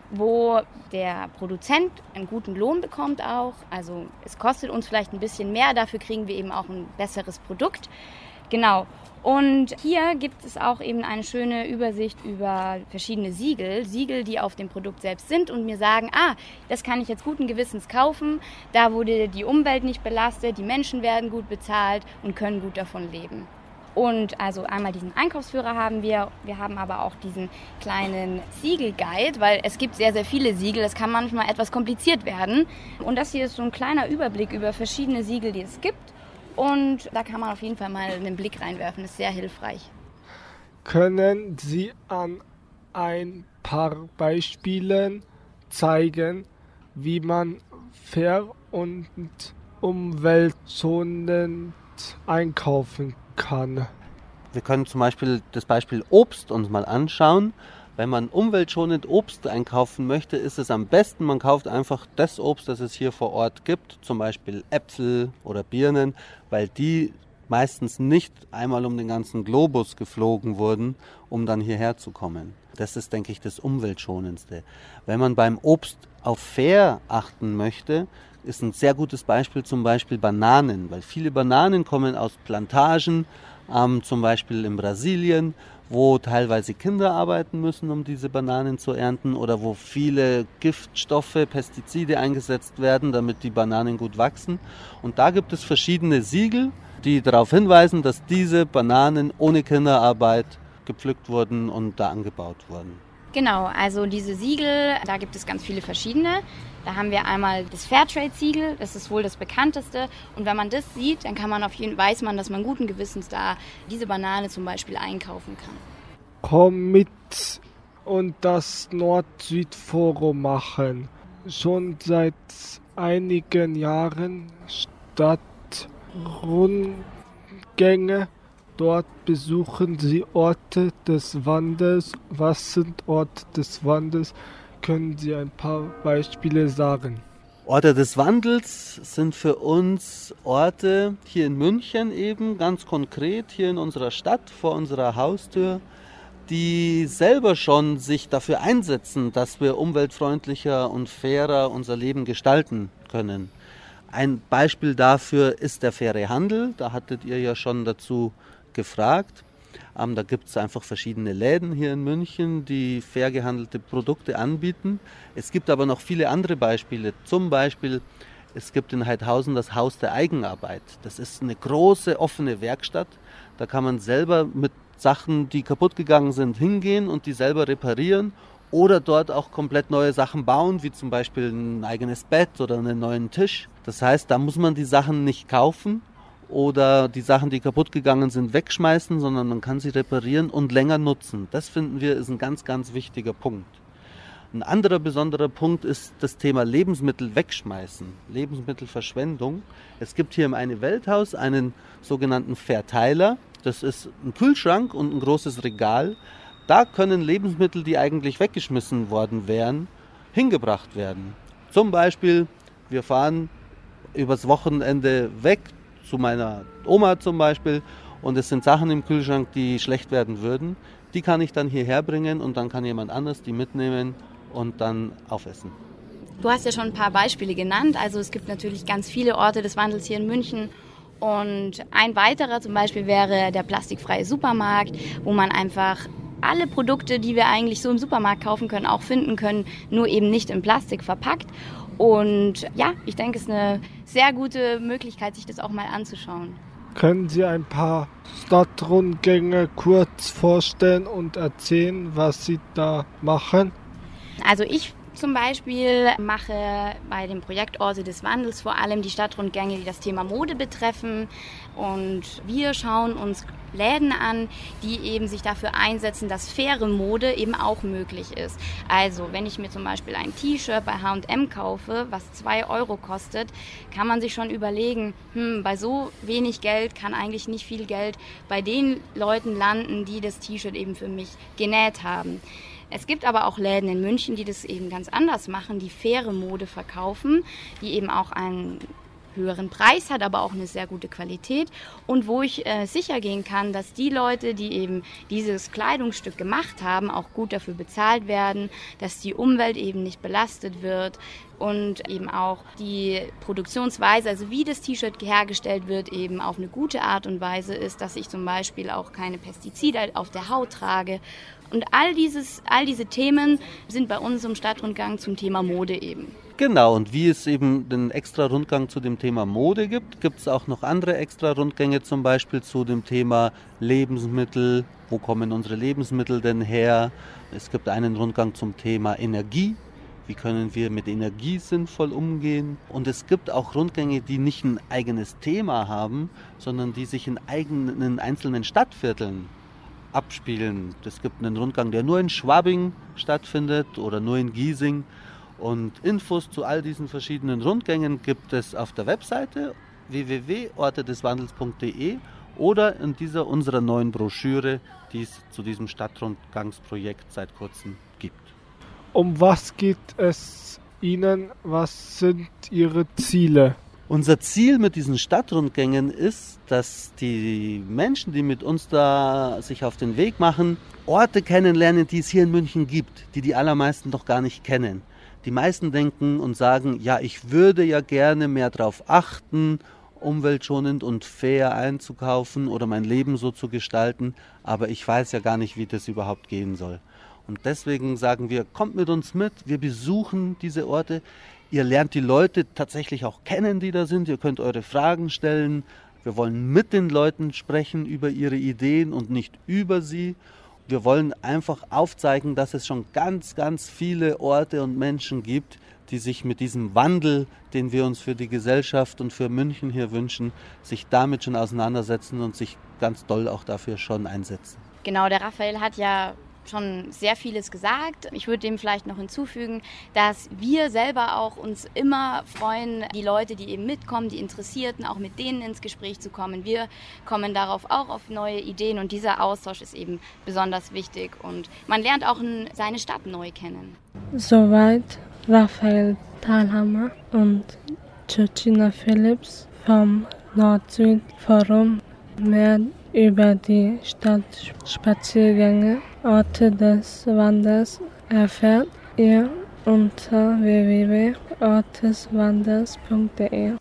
wo der Produzent einen guten Lohn bekommt auch. Also es kostet uns vielleicht ein bisschen mehr, dafür kriegen wir eben auch ein besseres Produkt. Genau. Und hier gibt es auch eben eine schöne Übersicht über verschiedene Siegel, Siegel, die auf dem Produkt selbst sind und mir sagen, ah, das kann ich jetzt guten Gewissens kaufen, da wurde die Umwelt nicht belastet, die Menschen werden gut bezahlt und können gut davon leben. Und also einmal diesen Einkaufsführer haben wir, wir haben aber auch diesen kleinen Siegelguide, weil es gibt sehr, sehr viele Siegel, das kann manchmal etwas kompliziert werden. Und das hier ist so ein kleiner Überblick über verschiedene Siegel, die es gibt. Und da kann man auf jeden Fall mal einen Blick reinwerfen, das ist sehr hilfreich. Können Sie an ein paar Beispielen zeigen, wie man fair und umweltschonend einkaufen kann? Wir können zum Beispiel das Beispiel Obst uns mal anschauen. Wenn man umweltschonend Obst einkaufen möchte, ist es am besten, man kauft einfach das Obst, das es hier vor Ort gibt, zum Beispiel Äpfel oder Birnen, weil die meistens nicht einmal um den ganzen Globus geflogen wurden, um dann hierher zu kommen. Das ist, denke ich, das Umweltschonendste. Wenn man beim Obst auf fair achten möchte, ist ein sehr gutes Beispiel zum Beispiel Bananen, weil viele Bananen kommen aus Plantagen, ähm, zum Beispiel in Brasilien, wo teilweise Kinder arbeiten müssen, um diese Bananen zu ernten oder wo viele Giftstoffe, Pestizide eingesetzt werden, damit die Bananen gut wachsen. Und da gibt es verschiedene Siegel, die darauf hinweisen, dass diese Bananen ohne Kinderarbeit gepflückt wurden und da angebaut wurden. Genau, also diese Siegel, da gibt es ganz viele verschiedene. Da haben wir einmal das Fairtrade-Siegel, das ist wohl das bekannteste. Und wenn man das sieht, dann kann man auf jeden Fall, weiß man, dass man guten Gewissens da diese Banane zum Beispiel einkaufen kann. Komm mit und das Nord-Süd-Forum machen. Schon seit einigen Jahren Stadtrundgänge. Dort besuchen Sie Orte des Wandels. Was sind Orte des Wandels? Können Sie ein paar Beispiele sagen? Orte des Wandels sind für uns Orte hier in München eben, ganz konkret hier in unserer Stadt, vor unserer Haustür, die selber schon sich dafür einsetzen, dass wir umweltfreundlicher und fairer unser Leben gestalten können. Ein Beispiel dafür ist der faire Handel, da hattet ihr ja schon dazu gefragt. Ähm, da gibt es einfach verschiedene Läden hier in München, die fair gehandelte Produkte anbieten. Es gibt aber noch viele andere Beispiele. Zum Beispiel, es gibt in Heidhausen das Haus der Eigenarbeit. Das ist eine große offene Werkstatt. Da kann man selber mit Sachen, die kaputt gegangen sind, hingehen und die selber reparieren oder dort auch komplett neue Sachen bauen, wie zum Beispiel ein eigenes Bett oder einen neuen Tisch. Das heißt, da muss man die Sachen nicht kaufen oder die Sachen, die kaputt gegangen sind, wegschmeißen, sondern man kann sie reparieren und länger nutzen. Das finden wir ist ein ganz, ganz wichtiger Punkt. Ein anderer besonderer Punkt ist das Thema Lebensmittel wegschmeißen, Lebensmittelverschwendung. Es gibt hier im Eine Welthaus einen sogenannten Verteiler. Das ist ein Kühlschrank und ein großes Regal. Da können Lebensmittel, die eigentlich weggeschmissen worden wären, hingebracht werden. Zum Beispiel, wir fahren übers Wochenende weg, zu meiner Oma zum Beispiel, und es sind Sachen im Kühlschrank, die schlecht werden würden. Die kann ich dann hierher bringen und dann kann jemand anders die mitnehmen und dann aufessen. Du hast ja schon ein paar Beispiele genannt, also es gibt natürlich ganz viele Orte des Wandels hier in München. Und ein weiterer zum Beispiel wäre der plastikfreie Supermarkt, wo man einfach alle Produkte, die wir eigentlich so im Supermarkt kaufen können, auch finden können, nur eben nicht in Plastik verpackt. Und ja, ich denke, es ist eine sehr gute Möglichkeit, sich das auch mal anzuschauen. Können Sie ein paar Stadtrundgänge kurz vorstellen und erzählen, was Sie da machen? Also ich zum Beispiel mache bei dem Projekt Orte des Wandels vor allem die Stadtrundgänge, die das Thema Mode betreffen. Und wir schauen uns Läden an, die eben sich dafür einsetzen, dass faire Mode eben auch möglich ist. Also wenn ich mir zum Beispiel ein T-Shirt bei H und M kaufe, was zwei Euro kostet, kann man sich schon überlegen, hm, bei so wenig Geld kann eigentlich nicht viel Geld bei den Leuten landen, die das T-Shirt eben für mich genäht haben. Es gibt aber auch Läden in München, die das eben ganz anders machen, die faire Mode verkaufen, die eben auch einen höheren Preis hat, aber auch eine sehr gute Qualität und wo ich äh, sicher gehen kann, dass die Leute, die eben dieses Kleidungsstück gemacht haben, auch gut dafür bezahlt werden, dass die Umwelt eben nicht belastet wird und eben auch die Produktionsweise, also wie das T-Shirt hergestellt wird, eben auf eine gute Art und Weise ist, dass ich zum Beispiel auch keine Pestizide auf der Haut trage. Und all, dieses, all diese Themen sind bei uns im Stadtrundgang zum Thema Mode eben. Genau, und wie es eben den extra Rundgang zu dem Thema Mode gibt, gibt es auch noch andere extra Rundgänge, zum Beispiel zu dem Thema Lebensmittel. Wo kommen unsere Lebensmittel denn her? Es gibt einen Rundgang zum Thema Energie. Wie können wir mit Energie sinnvoll umgehen? Und es gibt auch Rundgänge, die nicht ein eigenes Thema haben, sondern die sich in eigenen einzelnen Stadtvierteln abspielen. Es gibt einen Rundgang, der nur in Schwabing stattfindet oder nur in Giesing. Und Infos zu all diesen verschiedenen Rundgängen gibt es auf der Webseite w w w punkt orte des wandels punkt d e oder in dieser unserer neuen Broschüre, die es zu diesem Stadtrundgangsprojekt seit kurzem gibt. Um was geht es Ihnen? Was sind Ihre Ziele? Unser Ziel mit diesen Stadtrundgängen ist, dass die Menschen, die mit uns da sich auf den Weg machen, Orte kennenlernen, die es hier in München gibt, die die allermeisten doch gar nicht kennen. Die meisten denken und sagen, ja, ich würde ja gerne mehr darauf achten, umweltschonend und fair einzukaufen oder mein Leben so zu gestalten, aber ich weiß ja gar nicht, wie das überhaupt gehen soll. Und deswegen sagen wir, kommt mit uns mit, wir besuchen diese Orte. Ihr lernt die Leute tatsächlich auch kennen, die da sind. Ihr könnt eure Fragen stellen. Wir wollen mit den Leuten sprechen über ihre Ideen und nicht über sie. Wir wollen einfach aufzeigen, dass es schon ganz, ganz viele Orte und Menschen gibt, die sich mit diesem Wandel, den wir uns für die Gesellschaft und für München hier wünschen, sich damit schon auseinandersetzen und sich ganz doll auch dafür schon einsetzen. Genau, der Raphael hat ja schon sehr vieles gesagt. Ich würde dem vielleicht noch hinzufügen, dass wir selber auch uns immer freuen, die Leute, die eben mitkommen, die Interessierten, auch mit denen ins Gespräch zu kommen. Wir kommen darauf auch auf neue Ideen und dieser Austausch ist eben besonders wichtig und man lernt auch seine Stadt neu kennen. Soweit Raphael Thalhammer und Georgina Phillips vom Nord-Süd-Forum. Mehr über die Stadtspaziergänge, Orte des Wandels erfährt ihr unter w w w punkt orte des wandels punkt d e.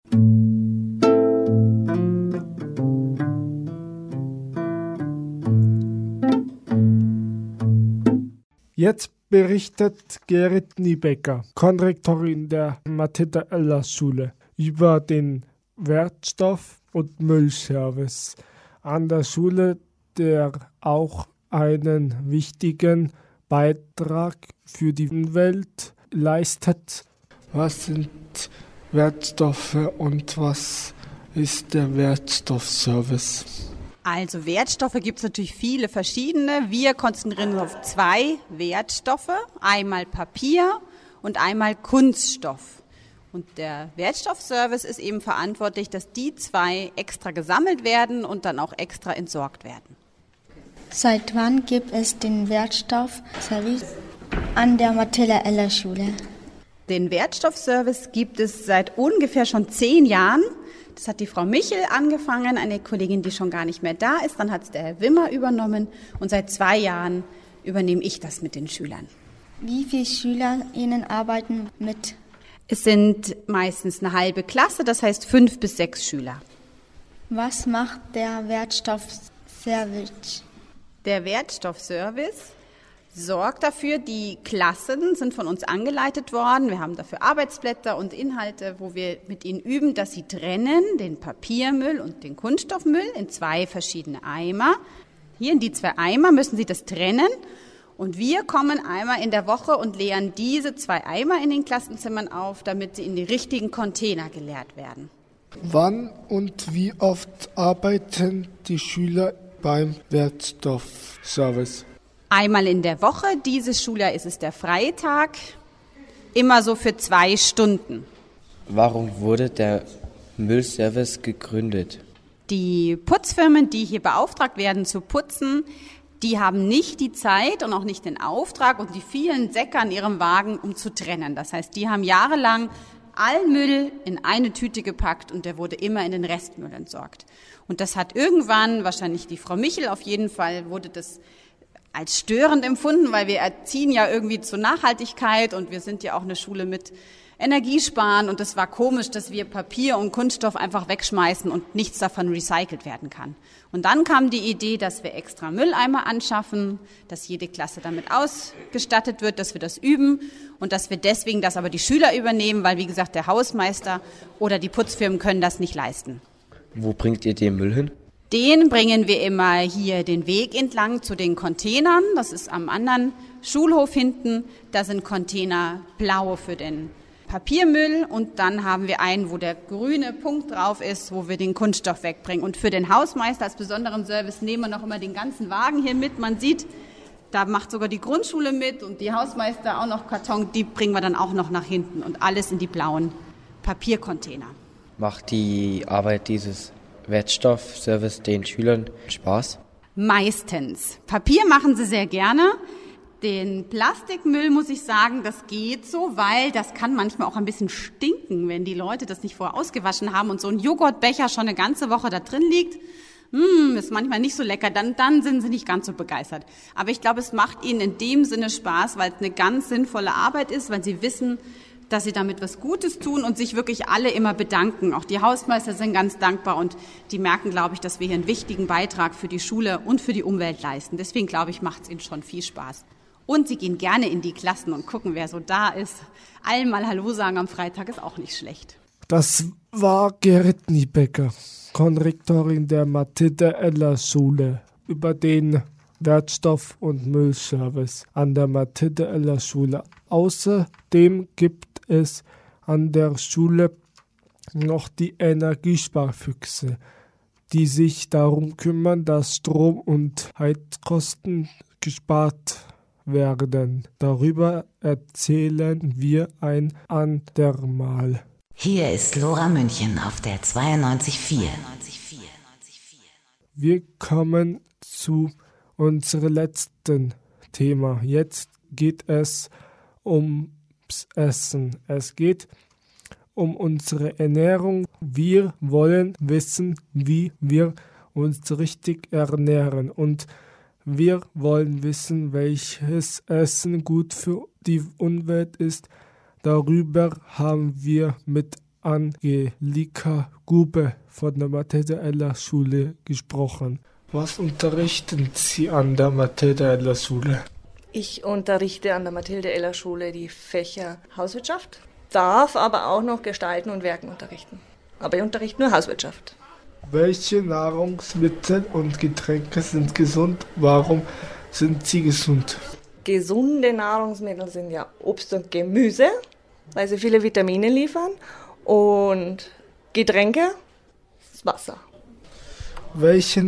Jetzt berichtet Gerrit Niebecker, Konrektorin der Matilda-Ehlers-Schule, über den Wertstoff- und Müllservice an der Schule, der auch einen wichtigen Beitrag für die Umwelt leistet. Was sind Wertstoffe und was ist der Wertstoffservice? Also Wertstoffe gibt es natürlich viele verschiedene. Wir konzentrieren uns auf zwei Wertstoffe, einmal Papier und einmal Kunststoff. Und der Wertstoffservice ist eben verantwortlich, dass die zwei extra gesammelt werden und dann auch extra entsorgt werden. Seit wann gibt es den Wertstoffservice an der Matilda-Ehlers-Schule? Den Wertstoffservice gibt es seit ungefähr schon zehn Jahren. Das hat die Frau Michel angefangen, eine Kollegin, die schon gar nicht mehr da ist. Dann hat es der Herr Wimmer übernommen und seit zwei Jahren übernehme ich das mit den Schülern. Wie viele SchülerInnen arbeiten mit? Es sind meistens eine halbe Klasse, das heißt fünf bis sechs Schüler. Was macht der Wertstoffservice? Der Wertstoffservice sorgt dafür, die Klassen sind von uns angeleitet worden. Wir haben dafür Arbeitsblätter und Inhalte, wo wir mit ihnen üben, dass sie trennen den Papiermüll und den Kunststoffmüll in zwei verschiedene Eimer. Hier in die zwei Eimer müssen sie das trennen. Und wir kommen einmal in der Woche und leeren diese zwei Eimer in den Klassenzimmern auf, damit sie in die richtigen Container geleert werden. Wann und wie oft arbeiten die Schüler beim Wertstoffservice? Einmal in der Woche, dieses Schuljahr ist es der Freitag, immer so für zwei Stunden. Warum wurde der Müllservice gegründet? Die Putzfirmen, die hier beauftragt werden zu putzen, die haben nicht die Zeit und auch nicht den Auftrag und die vielen Säcke an ihrem Wagen, um zu trennen. Das heißt, die haben jahrelang allen Müll in eine Tüte gepackt und der wurde immer in den Restmüll entsorgt. Und das hat irgendwann, wahrscheinlich die Frau Michel auf jeden Fall, wurde das als störend empfunden, weil wir erziehen ja irgendwie zur Nachhaltigkeit und wir sind ja auch eine Schule mit Energiesparen und es war komisch, dass wir Papier und Kunststoff einfach wegschmeißen und nichts davon recycelt werden kann. Und dann kam die Idee, dass wir extra Mülleimer anschaffen, dass jede Klasse damit ausgestattet wird, dass wir das üben und dass wir deswegen das aber die Schüler übernehmen, weil wie gesagt der Hausmeister oder die Putzfirmen können das nicht leisten. Wo bringt ihr den Müll hin? Den bringen wir immer hier den Weg entlang zu den Containern. Das ist am anderen Schulhof hinten. Da sind Container blau für den Papiermüll und dann haben wir einen, wo der grüne Punkt drauf ist, wo wir den Kunststoff wegbringen. Und für den Hausmeister als besonderen Service nehmen wir noch immer den ganzen Wagen hier mit. Man sieht, da macht sogar die Grundschule mit und die Hausmeister auch noch Karton. Die bringen wir dann auch noch nach hinten und alles in die blauen Papiercontainer. Macht die Arbeit dieses Wertstoffservice den Schülern Spaß? Meistens. Papier machen sie sehr gerne. Den Plastikmüll, muss ich sagen, das geht so, weil das kann manchmal auch ein bisschen stinken, wenn die Leute das nicht vorher ausgewaschen haben und so ein Joghurtbecher schon eine ganze Woche da drin liegt. Hm, ist manchmal nicht so lecker, dann, dann sind sie nicht ganz so begeistert. Aber ich glaube, es macht ihnen in dem Sinne Spaß, weil es eine ganz sinnvolle Arbeit ist, weil sie wissen, dass sie damit was Gutes tun und sich wirklich alle immer bedanken. Auch die Hausmeister sind ganz dankbar und die merken, glaube ich, dass wir hier einen wichtigen Beitrag für die Schule und für die Umwelt leisten. Deswegen, glaube ich, macht es ihnen schon viel Spaß. Und sie gehen gerne in die Klassen und gucken, wer so da ist. Allen mal Hallo sagen am Freitag ist auch nicht schlecht. Das war Gerrit Niebecker, Konrektorin der Mathilde-Eller-Schule, über den Wertstoff- und Müllservice an der Mathilde-Eller-Schule. Außerdem gibt es an der Schule noch die Energiesparfüchse, die sich darum kümmern, dass Strom- und Heizkosten gespart werden. Darüber erzählen wir ein andermal. Hier ist Lora München auf der zweiundneunzig Komma vier. Wir kommen zu unserem letzten Thema. Jetzt geht es ums Essen. Es geht um unsere Ernährung. Wir wollen wissen, wie wir uns richtig ernähren und wir wollen wissen, welches Essen gut für die Umwelt ist. Darüber haben wir mit Angelika Gube von der Mathilde-Eller-Schule gesprochen. Was unterrichten Sie an der Mathilde-Eller-Schule? Ich unterrichte an der Mathilde-Eller-Schule die Fächer Hauswirtschaft, darf aber auch noch Gestalten und Werken unterrichten. Aber ich unterrichte nur Hauswirtschaft. Welche Nahrungsmittel und Getränke sind gesund? Warum sind sie gesund? Gesunde Nahrungsmittel sind ja Obst und Gemüse, weil sie viele Vitamine liefern. Und Getränke ist Wasser. Welche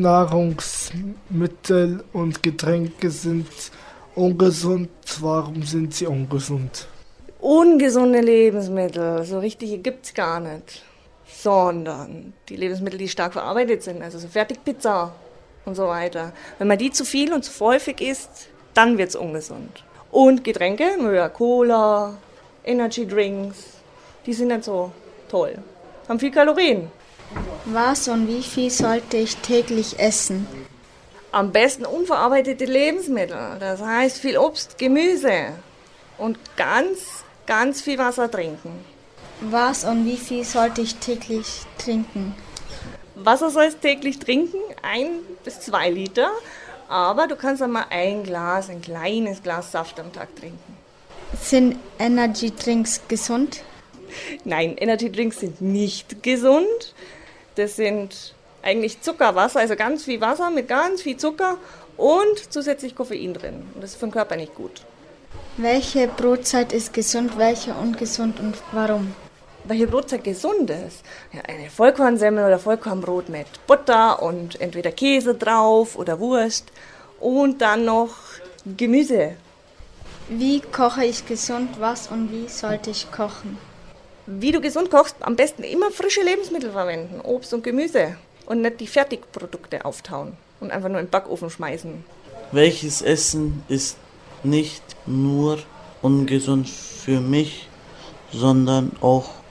Nahrungsmittel und Getränke sind ungesund? Warum sind sie ungesund? Ungesunde Lebensmittel, so richtige gibt es gar nicht. Sondern die Lebensmittel, die stark verarbeitet sind, also so Fertigpizza und so weiter. Wenn man die zu viel und zu häufig isst, dann wird es ungesund. Und Getränke, ja, Cola, Energy Drinks, die sind nicht so toll. Haben viel Kalorien. Was und wie viel sollte ich täglich essen? Am besten unverarbeitete Lebensmittel, das heißt viel Obst, Gemüse und ganz, ganz viel Wasser trinken. Was und wie viel sollte ich täglich trinken? Wasser sollst täglich trinken, ein bis zwei Liter, aber du kannst einmal ein Glas, ein kleines Glas Saft am Tag trinken. Sind Energy Drinks gesund? Nein, Energy Drinks sind nicht gesund. Das sind eigentlich Zuckerwasser, also ganz viel Wasser mit ganz viel Zucker und zusätzlich Koffein drin. Und das ist für den Körper nicht gut. Welche Brotzeit ist gesund, welche ungesund und warum? Welche Brotzeit gesund ist? Ja, eine Vollkornsemmel oder Vollkornbrot mit Butter und entweder Käse drauf oder Wurst und dann noch Gemüse. Wie koche ich gesund, was und wie sollte ich kochen? Wie du gesund kochst, am besten immer frische Lebensmittel verwenden, Obst und Gemüse und nicht die Fertigprodukte auftauen und einfach nur in den Backofen schmeißen. Welches Essen ist nicht nur ungesund für mich, sondern auch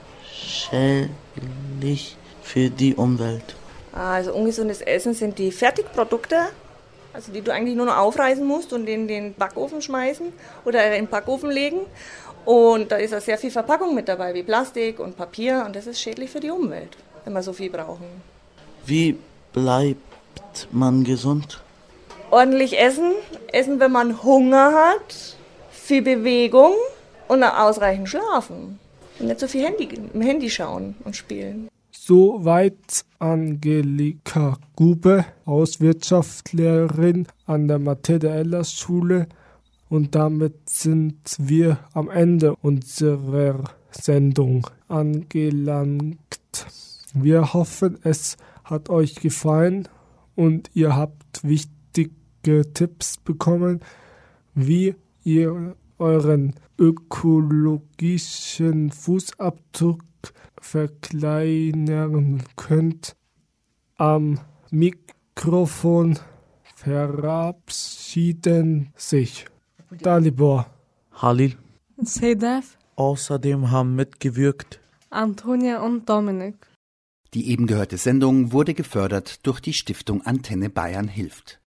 schädlich für die Umwelt? Also ungesundes Essen sind die Fertigprodukte, also die du eigentlich nur noch aufreißen musst und in den Backofen schmeißen oder in den Backofen legen. Und da ist auch sehr viel Verpackung mit dabei, wie Plastik und Papier. Und das ist schädlich für die Umwelt, wenn wir so viel brauchen. Wie bleibt man gesund? Ordentlich essen, essen, wenn man Hunger hat, viel Bewegung und ausreichend schlafen. Und nicht so viel Handy, im Handy schauen und spielen. Soweit Angelika Gube, Hauswirtschaftslehrerin an der Mathilde-Ehlers-Schule. Und damit sind wir am Ende unserer Sendung angelangt. Wir hoffen, es hat euch gefallen und ihr habt wichtige Tipps bekommen, wie ihr euren ökologischen Fußabdruck verkleinern könnt. Am Mikrofon verabschieden sich Dalibor, Halil, Sedef, außerdem haben mitgewirkt Antonia und Dominik. Die eben gehörte Sendung wurde gefördert durch die Stiftung Antenne Bayern hilft.